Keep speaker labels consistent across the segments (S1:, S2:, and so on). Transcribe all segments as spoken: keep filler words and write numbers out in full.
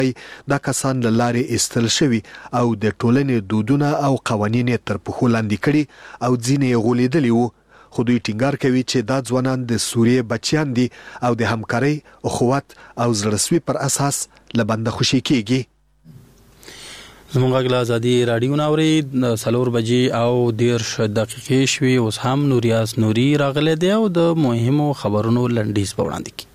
S1: دا کسان له لارې ایستل شوي او د ټولنې دودونه او قوانین یې تر پښو لاندې کړي او ځینې یې غولېدلي وو. خو دوی ټینګار کوي چې دا ځوانان د سوریې بچیان دي او د همکارۍ، اخوت او زړهسوي پر اساس له بنده خوشي کېږي.
S2: زموږ غږ له ازادي راډیو نه اورئ. څلور بجې او دېرش دقیقې شوې. اوس هم نوریاز نوري راغلی دی او د مهمو خبرونو لنډیز په وړاندې کړي.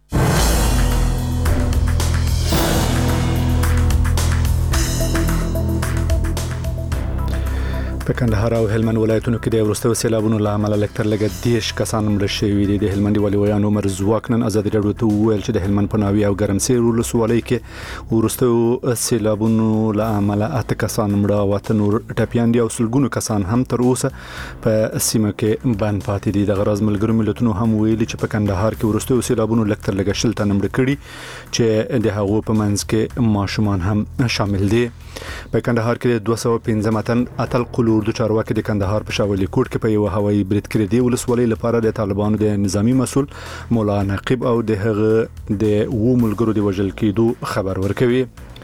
S3: په کندهار او هلمند ولایتونو کې د وروستیو سیلابونو له امله لږ تر لږه دېرش کسان مړه شوي دي. د هلمند والي ویان عمر زواک نن ازادي راډیو ته وویل چې د هلمند په ناوې او ګرمسیر ولسوالۍ کې وروستیو سیلابونو له امله اته کسان مړه او اته نور ټپیان دي او سلګونو کسان هم تر اوسه په سیمه کې بند پاتې دي. د غراض ملګرو ملتونو هم ویلي چې په کندهار کې وروستیو سیلابونو لږ تر لږه شل تنه مړه کړي چې د هغو په منځ کې ماشومان هم شامل دي. په کندهار کې دوه سوه پنځه متن اتل قلو اردو چارواکي د کندهار په شاولي کوټ کې په یو هوایي برید کړی دی. ولسوالۍ لپاره د طالبانو د نظامی مسول مولا نقیب او د هغه د وو ملګرو د وژل کېدو خبر ورکوي.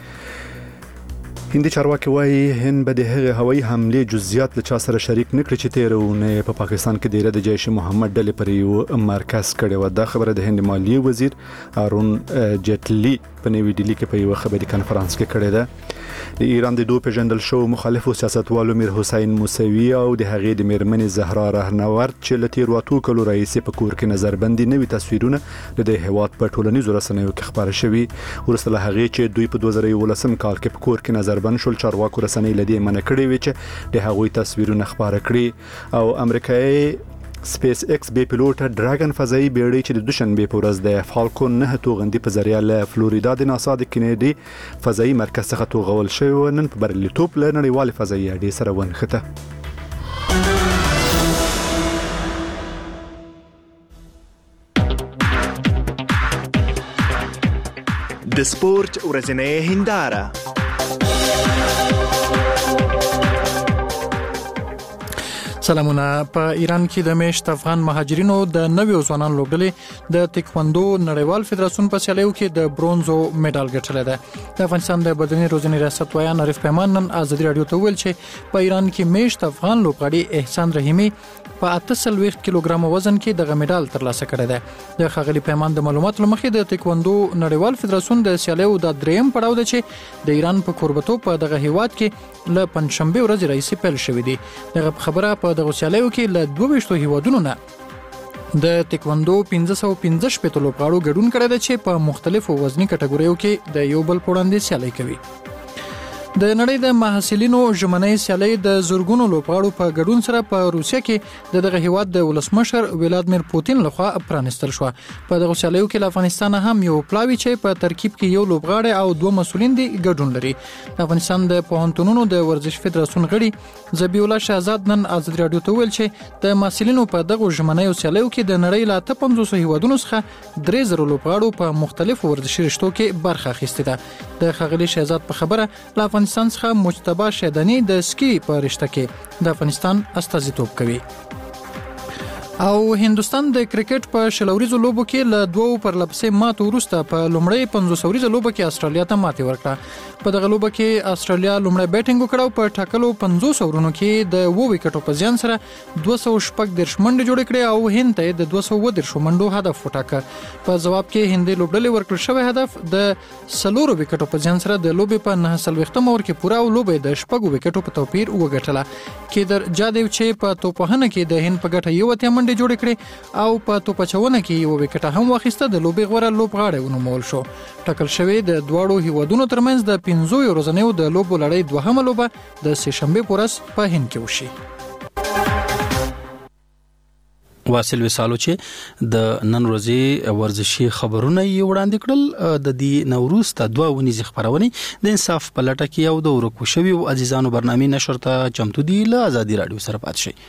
S3: هندي چارواکي وايي هند به د هغه هوایي حمله جزئیات له چا سره شریک نکړي چې تیرونه په پاکستان کې ډیره د جیش محمد ډلې پر یو مرکز کړي و. دا خبره د هند مالیه وزیر ارون جیټلی په نوې ډیلی کې په یو خبري کانفرنس کې کړې ده. د ایران د دوه پیژندل شو مخالفو سیاستوالو میر حسین موسوی او د هغې د میرمنې زهرا رهنورد چې له تیر واتو کلو رئیسې په کور کې نظربندي نوي تصویرونه د هیواد په ټولنیزو رسنیو کې خبره شوي. وروسته له هغې چې دوی په دوه زره یولسم کال کې په کور کې نظربند شول، چارواکو رسنۍ له دې منع کړې وې چې د هغوی تصویرونه خپاره کړي. او امریکایي سپیس ایکس بی پیلوټ ډراګن فضایي بیړۍ چې د دوشنبه په ورځ د فالکون نه توغندي په ذریعہ له فلوریدا د ناسا د کینیډي فضایي مرکز څخه توغول شوی نن په بریلیتوب له نړیوال فضایي اډې سره ونښته.
S4: د سپورت ورځنۍ هنداره.
S5: سلامونه. په ایران کې د میشت افغان مهاجرینو د نویو ځوانانو لوبډلې د تکواندو نړیوال فدراسیون په سیالیو کې د برونزو میډال ګټلی دی. د افغانستان د بدني روزنې ریاست ویان عارف پیمان نن ازادي راډیو ته وویل چې په ایران کې میشت افغان لوبغاړي احسان رحیمي په اته څلوېښت کیلوګرام وزن کې دغه میډال ترلاسه کړی دی. د ښاغلي پیمان د معلوماتو له مخې د تکواندو نړیوال فدراسیون د سیالیو د دریم پړاو دی چې د ایران په کوربتوب په دغه هیواد کې له پنجشنبې ورځې راهیسې پیل شوی دی. دغه خبره په دغه سیالیو کې له دوه ویشتو هیوادونو نه د تکواندو پنځه سوه پنځه شپېته لوبغاړو ګډون کړی دی چې په مختلفو وزني کټګوریو کې د یو بل په وړاندې سیالي کوي. د نړۍ د محصلینو ژمنۍ سیالۍ د زرګونو لوبغاړو په ګډون سره په روسیه کې د دغه هیواد د ولسمشر ولادمیر پوتین لخوا پرانستل شو. په دغه سیالیو کې له افغانستان هم یو پلاوی چې په ترکیب کې یو لوبغاړی او دوه مسولین دي ګډون لري. د افغانستان د پوهنتونونو د ورزش فدراسیون غړي ذبیح الله شهزاد نن ازادي راډیو ته ویل چې د محصلینو په دغه ژمنۍ سیالیو کې د نړۍ له اته پنځوس هیوادونو څخه درې زره لوبغاړو په مختلفو ورزشي رشتو کې برخه اخیستې ده. د ښاغلي شهزاد په خبره له افغانستان څخه مجتبی شیدانی د سکی په رشته کې د افغانستان استازیتوب کوي. او هندستان د کرکټ په شلوریزو لوبو کې له دوو پرلپسې ماتو وروسته په لومړۍ پنځوس اوریزه لوبه کې استرالیا ته ماتې ورکړه. په دغه لوبه کې استرالیا لومړی بیټینګ وکړ او په ټاکلو پنځوس اورونو کې د اووه وکټو په زیان سره دوه سوه شپږ دېرش منډې جوړې کړې او هند ته د دوه سوه اووه دېرشو منډو هدف وټاکه. په ځواب کې هندي لوبډلې ورکړل شوی هدف د څلورو وکټو په زیان سره د لوبې په نهه څلوېښتم اوور کې پوره او لوبې د شپږو وکټو په توپیر وګټله. کیدر جادیو چې په توپوهنه کې د هند په ګټه یو اتیا منډې جوړې کړې او په توپچونه کې یو وکټه هم واخیسته. د لوبې غوره لوبغاړی ونومول شو. ټاکل شوی د دواړو هیوادونو ترمنځ د پنځو ورځنیو د لوبو لړۍ دوهمه لوبه د سه شنبې په ورځ په هند کې وشي.
S2: واصل وسالو چې د نن ورځې ورزشي خبرونه یې وړاندې کړل. د دې نوروز ته دوه ونیزې خبرونه د انصاف په لټه کې او د ورکو شوي او عزیزانو برنامې نشر ته چمتو دي. له ازادي راډیو سره پات شئ.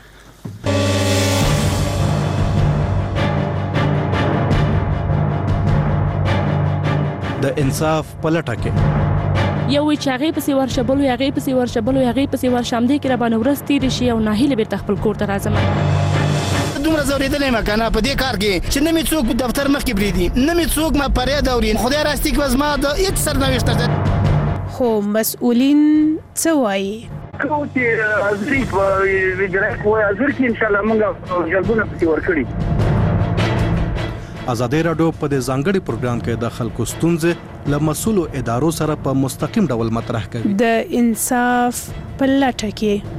S6: د انصاف په لټه کې
S7: یو وی چې هغه پسې ورشبل او هغه پسې ورشبل او هغه پسې ورشم دي کې را باندې ورستې شي او ناهیله بیرته خپل کور ته راځم.
S8: دومره زوریدلې ما کنه په دې کار کې چې نه می څوک دفتر مخ کې بریدي نه می څوک ما فریاد اوري خدای راستي کې وزما د هیڅ سرنوشت ده
S9: خو مسؤلین څه وایي
S10: کوم چې ازري ویجرای کوی ازر کې ان شاء الله موږ جلبونه پکې ورکړي
S6: ازادي رادیو په دې ځانګړي پروګرام کې د خلکو ستونزې له مسؤلو ادارو سره په مستقیم ډول مطرح کوي
S9: د انصاف په لټه کې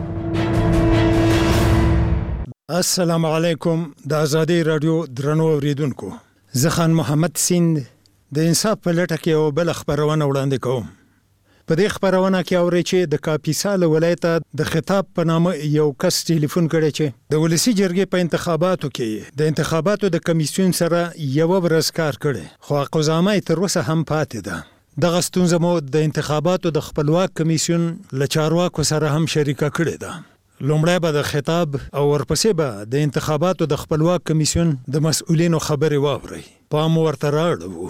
S11: السلام علیکم د ازادي رادیو درنو اوریدونکو زه خان محمد سیند د انصاف په لټه کې یو بل خبرونه وړاندې کوم په دې خبرونه کې اوري چې د کاپیسا له ولایت د خطاب په نامه یو کس ټلیفون کړی چې د ولسی جرګې په انتخاباتو کې د انتخاباتو د کمیسیون سره یو ورځ کار کړي خو قضامه تر اوسه هم پاتې ده دغه ستونزه مو د انتخاباتو د خپلواک کمیسیون له چارواکو سره هم شریکه کړې ده لومړی به د خطاب او ورپسې به د انتخاباتو د خپلواک کمیسیون د مسؤلینو خبرې واورئ پام ورته راړو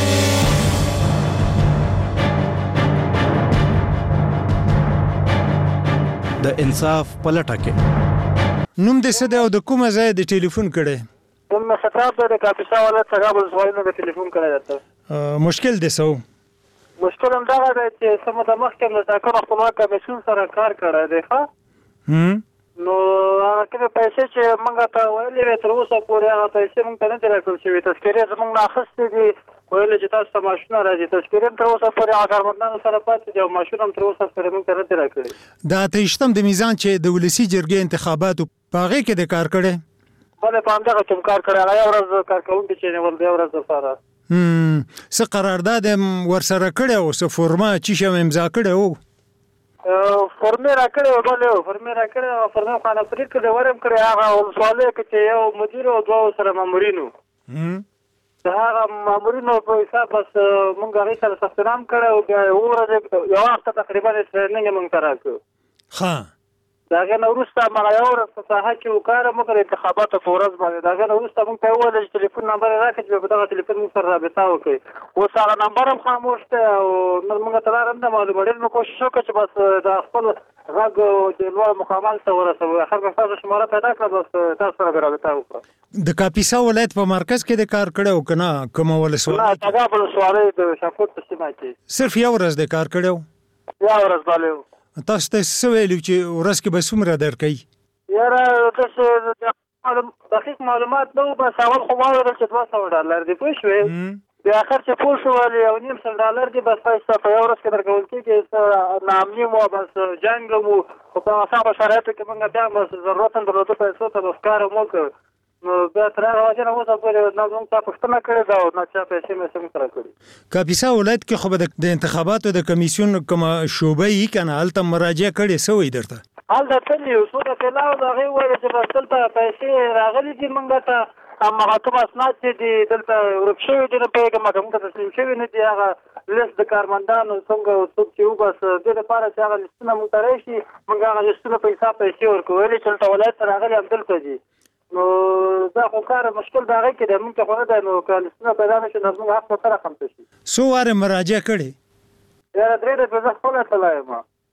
S6: د انصاف په لټه کې
S11: نوم دې څه دی او د کومه ځای د ټلیفون کړی
S10: کوم خطاب د کاپیسا ولایت څخه بل ځوانو د ټلیفون کړی ده
S11: مشکل دې څه
S10: مشکل هم دا دی چې سم د مخکې د ټاکنو خپلواک کمیسیون سره کار کړی دی ښه نو هغه کې پیسې چې موږ ته ویلې وې تر اوسه پورې هغه پیسې موږ ته نه دي راکړل شوي تذکرې زموږ نه اخیستې دي ویلې چې تاسو ته ماشونه راځي تذکرې تر اوسه پورې هغه کارمندانو سره پاتې دي او ماشونه هم تر اوسه پورې موږ ته نه دي راکړي
S11: د اته ویشتم د میزان چې د ولسي جرګې انتخاباتو په هغې کې د کار کړی
S10: بلې په همدغه کې هم کار کړی هغه یو ورځ کارکوونکي چې نیول دی یو ورځ دپاره
S11: څه قرارداد یې ورسره کړی او څه فورمه چې شی امضا کړی و
S10: فرمې را کړی و بلې فرمې را کړی او فرمې خانه پرېږ کړی ورم کړی هغه ولسوالۍ کې چې یو مدیر او دوه سره مامورین وو د هغه مامورینو په حساب بس موږ هغې سره ثبتنام کړی او بیا یوه ورځ یوه هفته تقریبا ټرېننګ یې موږ ته راکړو
S11: ښه
S10: د هغې نه وروسته هماغه یوه ورځ په ساحه کې وکاره موږ د انتخاباتو په ورځ باندې د هغې نه وروسته موږ ته یې وویل چې ټلیفون نمبر یې راکړه چې په دغه ټلیفون موږ سره رابطه وکړئ اوس هغه نمبر هم خاموش دی او نور موږ ته لاره هم نه معلومه ډېر مې کوشش وکړه چې بس د خپل غږ د لوړ مقاماتو ته ورسوو اخر به ستاسو شماره پیدا کړه بس تاسو سره به رابطه وکړه
S11: د کاپیسا ولایت په مرکز کې د کار کړی و که نه کومه ولسوالۍ
S10: نه تګاب ولسوالۍ د شاهکوټ په سیمه کې
S11: صرف یو ورځ د کار کړی و
S10: یوه ورځ بلې و
S11: تاسو ته څه ویلي چې ورځ کې به څومره درکوي
S10: یاره داسې دقیق معلومات نه وو بس اول خو ما ویل چې دوه سوه ډالر دي پوه شوې بیا اخر چې پوه شو ولې یو نیم سل ډالر دي بس پیسې په یو ورځ کې درکول کېږي ناامني مو بس جنګ مو خو په اسانه شرایطو کې موږ بیا بس ضرورت هم درلوده پیسو ته بس کار هم وکړ نو بیا تر هغه وجې نه اوسه پورې نه زموږ چا پوښتنه کړې ده او نه چا پیسې مې څه موږ سره کړي
S11: کاپیسا ولایت کې خو به د انتخاباتو د کمیسیون کومه شعبه یي که نه هلته مراجعه کړې څه وایي درته
S10: هلته تللي یو څو دقیقې لاړو د هغې وویل چې بس دلته پیسې راغلي دي موږ ته هماغه کوم اسناد چې دي دلته ورک شوي دي نه پوهېږم که موږ ته تسلیم شوي نه دي هغه لیست د کارمندانو څنګه څوک چې وبس دې لپاره چې هغه لیستونه موږ ته راشي موږ هغه لیستونه په حساب پیسې ورکړو ویلې چې دلته ولایت ته راغلي همدلته دي نو دا خو کار مشکل د هغې کې دی موږ ته خو نه دی نو که لیستونه پیدا نه شي نو زموږ حق به څه رقم ته شي
S11: څو وارې مراجعه کړې
S10: یاره درې دفعې زه خپله تللی یم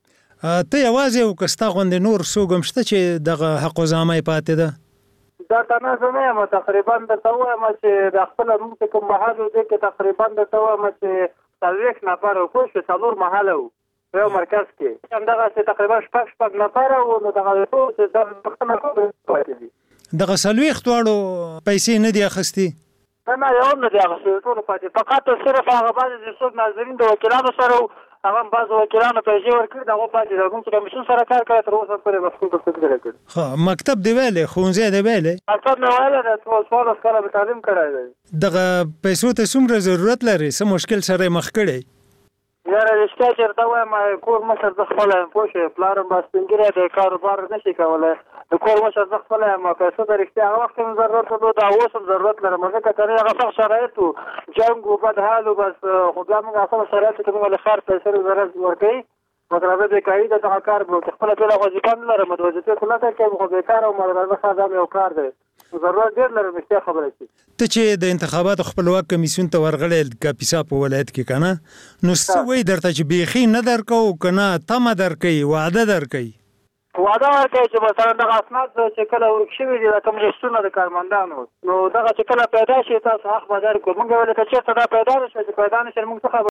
S11: ته یوازې یو که ستا غوندې نور څوک هم شته چې دغه حقوظامه یې پاتې ده
S10: دا تنه زه نه یم تقریبا درته ووایم چې د خپله موږ چې کوم محل و دې کې تقریبا درته ووایم چې څلوېښت نفره پوه شوې څلور محله وو په یو مرکز کې همدغسې تقریبا شپږ شپږ نفره وو نو دغه ټول چې دا پوښتنه پاتې دي
S11: دغه څلوېښت واړو پیسې نه دي اخیستې
S10: نه نه یو هم نه دي اخیستې ټولو پاتې فقط صرف هغه بعضې چې څوک ناظرین د وکیلانو سره وو هغه هم بعضو وکیلانو پیسې ورکړي د هغو پاتې د موږ چې کمیسیون سره کار کوي تر اوسه پورې بس کوم څه نه کړي
S11: ښه مکتب دې ویلی ښوونځی دې ویلی
S10: مکتب مې ویلی دی څوارلس کاله مې تعلیم کړی دی
S11: دغه پیسو ته څومره ضرورت لري څه مشکل سره یې مخ کړی
S10: یاره رښتیا چې درته وایم کور مشر زه خپله یم پوه شوې پلار هم سپین ږیری دی کاروبار نه شي کولی د کور مشر زه خپله یم پیسو ته رښتیا هغه وخت هم ضرورت درلود او اوس هم ضرورت لرم ځکه که نه هغه سخت شرایط وو جنګ و بد حال و بس خو بیا موږ اسانه شرایطو کې موږ له ښار پیسې ضرورت ورکوي مګر هغه بېکاري ده دغه کار به چې خپله ټوله وظیفه نه لرم د وظیفې خو لټه کوم خو بېکاره وم راځه ښه دا مې یو کار دی ضرورت ډېر لرم رښتیا خبره چې
S11: ته چې د انتخاباتو خپلواک کمیسیون ته ورغلی کاپیسا په ولایت کې که نه نو څه وایي درته چې بیخي نه درکوو که نه تمه درکوي وعده درکوي
S10: واده ورکوي چې مثلا دغه اسناد چې کله ورک شوي دي د کوم لیستونه د کارمندانو نو دغه چې کله پیدا شي تاسو حق به درکړو. موږ ویل که چېرته دا پیدا نه شوه چې پیدا نه شي موږ څه خبر